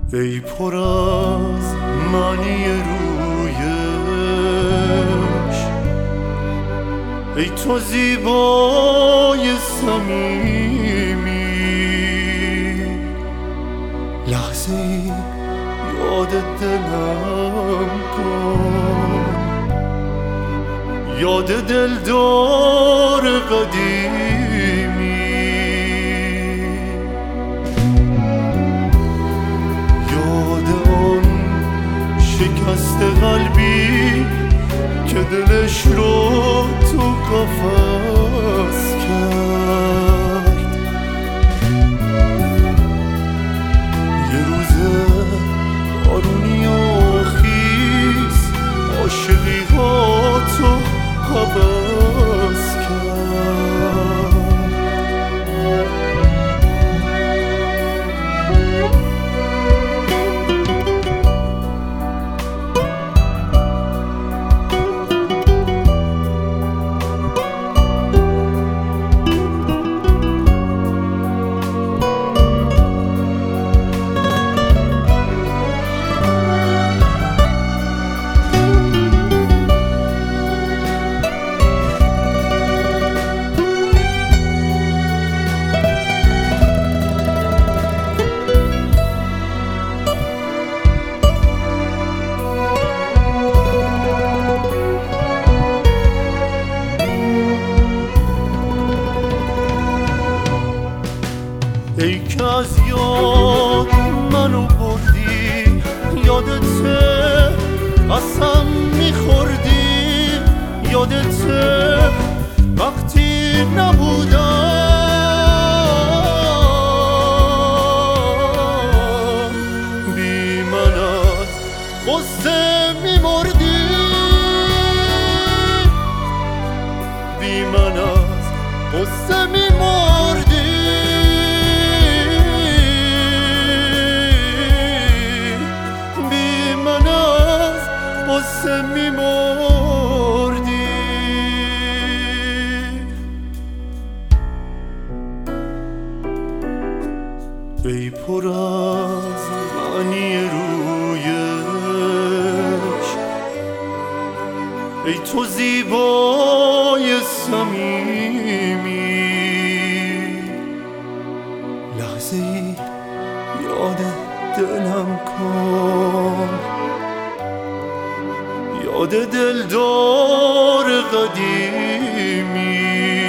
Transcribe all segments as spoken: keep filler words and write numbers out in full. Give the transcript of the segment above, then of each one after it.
ای پر از معنی رویش، ای تو زیبای صمیمی، لحظه ای یاد دلم کن، یاد دلدار قدیمی، یاد آن شکست قلبی که دلش رو تو قفس کرد. یه روز بارونی و خیس عاشقی ها تو هوس کرد. ای که از یاد منو بردی، یادته قسم میخوردی، یادته وقتی نبودم بی من از غصه میمردی، بی من از غصه میمردی، غصه میمردی. ای پر از معنی رویش، ای تو زیبای صمیمی، لحظه ای یاد دلم کن، یاد دلدار قدیمی،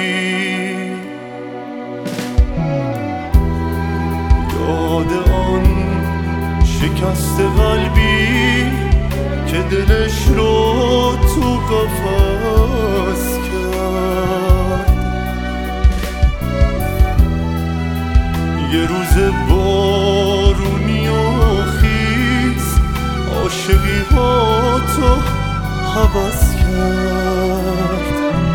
یاد آن شکست قلبی که دلش رو تو قفس کرد. یه روز بارونی و خیس عاشقی ها تو هوس کرد.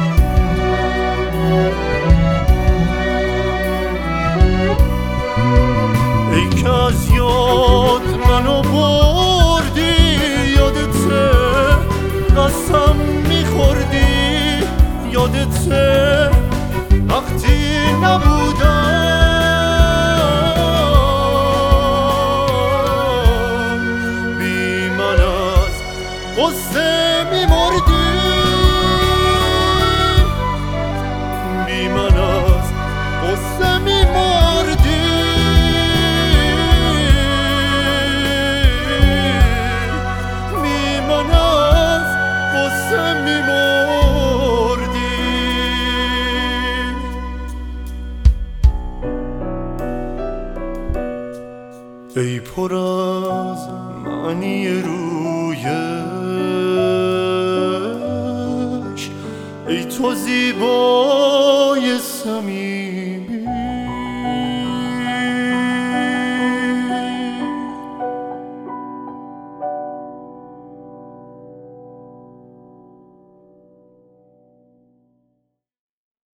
ای که از یاد منو بردی، یادته قسم میخوردی، یادته وقتی نبودم بی من از غصه میمردی، بی من از غصه میمردی، بی من از غصه میمردی. ای پر از معنی رویش، ای تو زیبای صمیمی،